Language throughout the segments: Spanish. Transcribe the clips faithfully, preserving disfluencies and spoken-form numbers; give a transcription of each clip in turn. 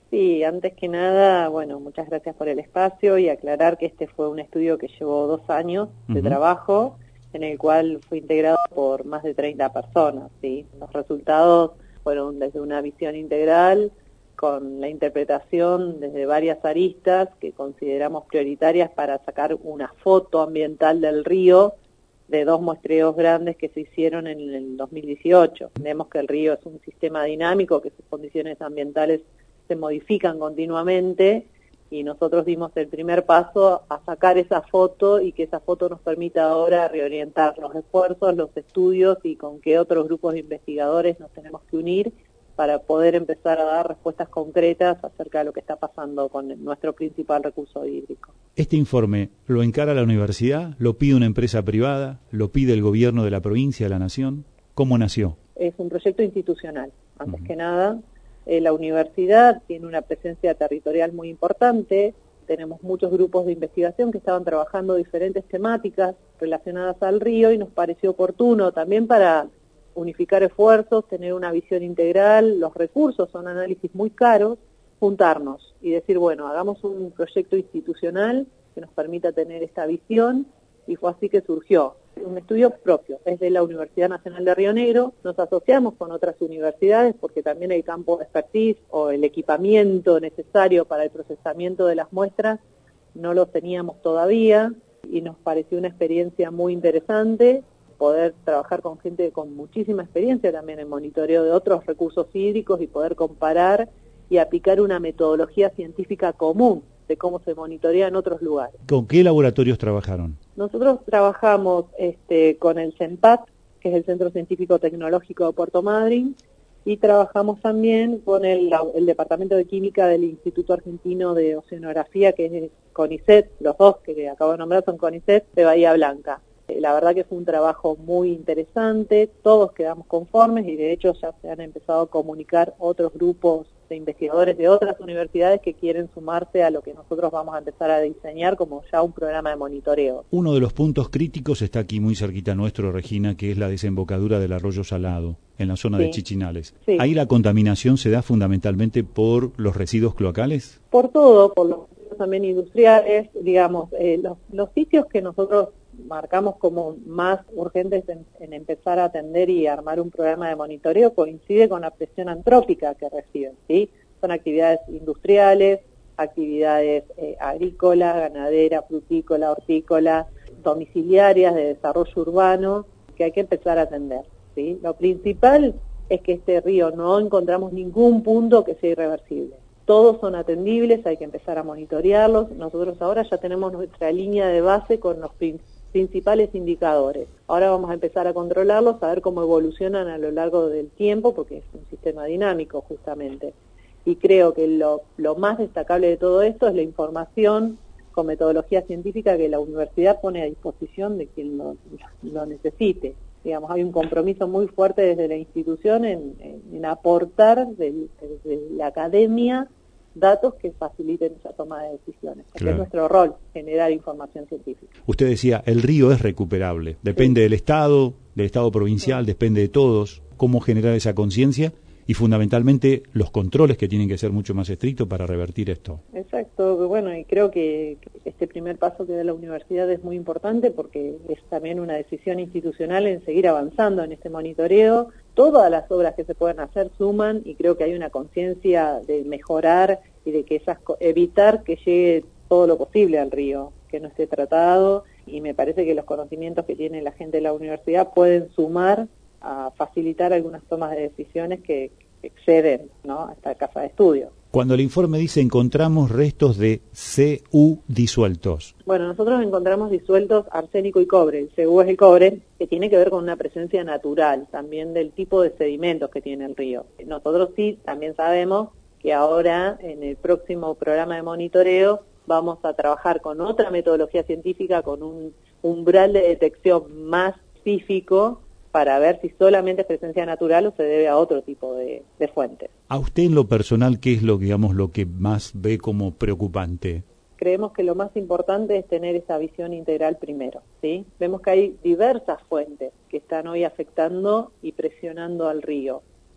Sí, antes que nada, bueno, muchas gracias por el espacio y aclarar que este fue un estudio que llevó dos años de uh-huh. trabajo, en el cual fue integrado por más de treinta personas, ¿sí? Los resultados fueron desde una visión integral, con la interpretación desde varias aristas que consideramos prioritarias para sacar una foto ambiental del río de dos muestreos grandes que se hicieron en el dos mil dieciocho. Vemos que el río es un sistema dinámico, que sus condiciones ambientales se modifican continuamente y nosotros dimos el primer paso a sacar esa foto y que esa foto nos permita ahora reorientar los esfuerzos, los estudios y con qué otros grupos de investigadores nos tenemos que unir para poder empezar a dar respuestas concretas acerca de lo que está pasando con nuestro principal recurso hídrico. ¿Este informe lo encara la universidad, lo pide una empresa privada, lo pide el gobierno de la provincia, de la nación? ¿Cómo nació? Es un proyecto institucional, antes uh-huh. que nada. Eh, la universidad tiene una presencia territorial muy importante, tenemos muchos grupos de investigación que estaban trabajando diferentes temáticas relacionadas al río y nos pareció oportuno también para unificar esfuerzos, tener una visión integral, los recursos son análisis muy caros, juntarnos y decir, bueno, hagamos un proyecto institucional que nos permita tener esta visión, y fue así que surgió un estudio propio, es de la Universidad Nacional de Río Negro, nos asociamos con otras universidades porque también el campo de expertise o el equipamiento necesario para el procesamiento de las muestras no lo teníamos todavía y nos pareció una experiencia muy interesante poder trabajar con gente con muchísima experiencia también en monitoreo de otros recursos hídricos y poder comparar y aplicar una metodología científica común de cómo se monitorea en otros lugares. ¿Con qué laboratorios trabajaron? Nosotros trabajamos este, con el CENPAT, que es el Centro Científico Tecnológico de Puerto Madryn, y trabajamos también con el, el Departamento de Química del Instituto Argentino de Oceanografía, que es CONICET, los dos que acabo de nombrar son CONICET, de Bahía Blanca. La verdad que fue un trabajo muy interesante, todos quedamos conformes y de hecho ya se han empezado a comunicar otros grupos de investigadores de otras universidades que quieren sumarse a lo que nosotros vamos a empezar a diseñar como ya un programa de monitoreo. Uno de los puntos críticos está aquí muy cerquita nuestro, Regina, que es la desembocadura del arroyo Salado, en la zona sí. de Chichinales. Sí. ¿Ahí la contaminación se da fundamentalmente por los residuos cloacales? Por todo, por los residuos también industriales, digamos, eh, los, los sitios que nosotros marcamos como más urgentes en, en empezar a atender y armar un programa de monitoreo coincide con la presión antrópica que reciben, ¿sí? Son actividades industriales, actividades eh, agrícola, ganadera, frutícola, hortícola, domiciliarias de desarrollo urbano que hay que empezar a atender, ¿sí? Lo principal es que este río no encontramos ningún punto que sea irreversible. Todos son atendibles, hay que empezar a monitorearlos. Nosotros ahora ya tenemos nuestra línea de base con los principios principales indicadores. Ahora vamos a empezar a controlarlos, a ver cómo evolucionan a lo largo del tiempo, porque es un sistema dinámico justamente. Y creo que lo, lo más destacable de todo esto es la información con metodología científica que la universidad pone a disposición de quien lo, lo necesite. Digamos, hay un compromiso muy fuerte desde la institución en, en, en aportar desde, desde la academia datos que faciliten esa toma de decisiones, porque claro. es nuestro rol generar información científica. Usted decía, el río es recuperable, depende sí. del Estado, del Estado provincial, sí. depende de todos, cómo generar esa conciencia y fundamentalmente los controles que tienen que ser mucho más estrictos para revertir esto. Exacto, bueno, y creo que este primer paso que da la universidad es muy importante porque es también una decisión institucional en seguir avanzando en este monitoreo. Todas las obras que se pueden hacer suman y creo que hay una conciencia de mejorar y de que esas evitar que llegue todo lo posible al río, que no esté tratado, y me parece que los conocimientos que tiene la gente de la universidad pueden sumar a facilitar algunas tomas de decisiones que exceden, ¿no?, a esta casa de estudio. Cuando el informe dice encontramos restos de C U disueltos. Bueno, nosotros encontramos disueltos arsénico y cobre. El C U es el cobre, que tiene que ver con una presencia natural, también del tipo de sedimentos que tiene el río. Nosotros sí también sabemos que ahora, en el próximo programa de monitoreo, vamos a trabajar con otra metodología científica, con un umbral de detección más específico, para ver si solamente es presencia natural o se debe a otro tipo de, de fuentes. A usted en lo personal, ¿qué es lo, digamos, lo que más ve como preocupante? Creemos que lo más importante es tener esa visión integral primero, ¿sí? Vemos que hay diversas fuentes que están hoy afectando y presionando al río.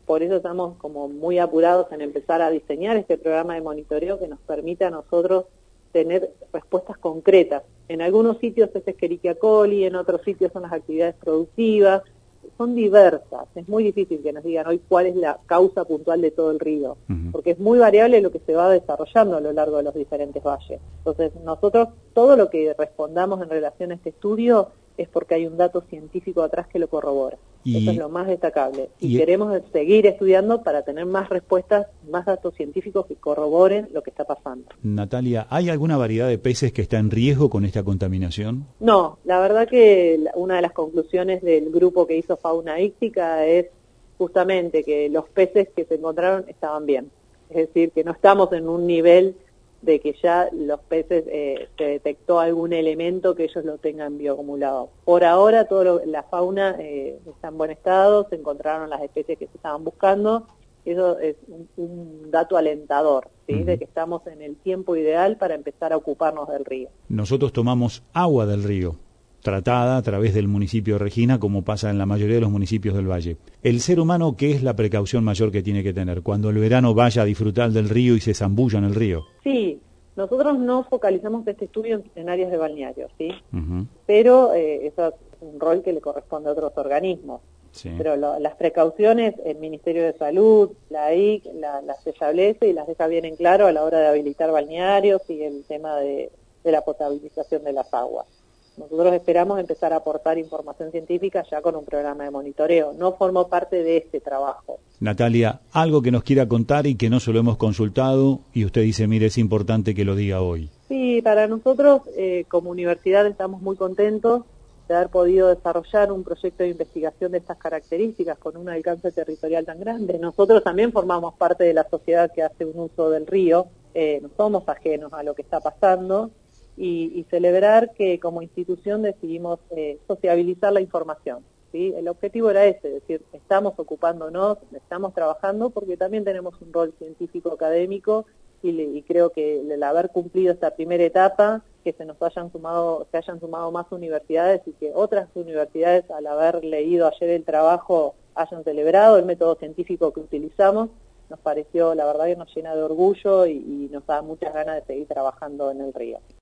por eso estamos como muy apurados en empezar a diseñar este programa de monitoreo que nos permite a nosotros tener respuestas concretas. En algunos sitios es Escherichia coli, en otros sitios son las actividades productivas, son diversas. Es muy difícil que nos digan hoy cuál es la causa puntual de todo el río, uh-huh. porque es muy variable lo que se va desarrollando a lo largo de los diferentes valles. Entonces, nosotros todo lo que respondamos en relación a este estudio es porque hay un dato científico atrás que lo corrobora. Y, eso es lo más destacable. Y, y queremos seguir estudiando para tener más respuestas, más datos científicos que corroboren lo que está pasando. Natalia, ¿hay alguna variedad de peces que está en riesgo con esta contaminación? No, la verdad que una de las conclusiones del grupo que hizo fauna íctica es justamente que los peces que se encontraron estaban bien. Es decir, que no estamos en un nivel de que ya los peces eh, se detectó algún elemento que ellos lo tengan bioacumulado. Por ahora todo lo, la fauna eh, está en buen estado, se encontraron las especies que se estaban buscando, eso es un, un dato alentador, ¿sí? Uh-huh. De que estamos en el tiempo ideal para empezar a ocuparnos del río. Nosotros tomamos agua del río, tratada a través del municipio de Regina, como pasa en la mayoría de los municipios del Valle. El ser humano, ¿qué es la precaución mayor que tiene que tener cuando el verano vaya a disfrutar del río y se zambulla en el río? Sí, nosotros no focalizamos este estudio en áreas de balneario, ¿sí? Uh-huh. Pero eh, eso es un rol que le corresponde a otros organismos. Sí. Pero lo, las precauciones, el Ministerio de Salud, la I C, la, las establece y las deja bien en claro a la hora de habilitar balnearios y el tema de, de la potabilización de las aguas. Nosotros esperamos empezar a aportar información científica ya con un programa de monitoreo. No formó parte de este trabajo. Natalia, algo que nos quiera contar y que no se lo hemos consultado y usted dice, mire, es importante que lo diga hoy. Sí, para nosotros eh, como universidad estamos muy contentos de haber podido desarrollar un proyecto de investigación de estas características con un alcance territorial tan grande. Nosotros también formamos parte de la sociedad que hace un uso del río, eh, no somos ajenos a lo que está pasando. Y, y celebrar que como institución decidimos eh, sociabilizar la información, ¿sí? El objetivo era ese, es decir, estamos ocupándonos, estamos trabajando porque también tenemos un rol científico académico y, le, y creo que el haber cumplido esta primera etapa, que se nos hayan sumado, se hayan sumado más universidades y que otras universidades al haber leído ayer el trabajo hayan celebrado el método científico que utilizamos, nos pareció, la verdad que nos llena de orgullo y, y nos da muchas ganas de seguir trabajando en el río.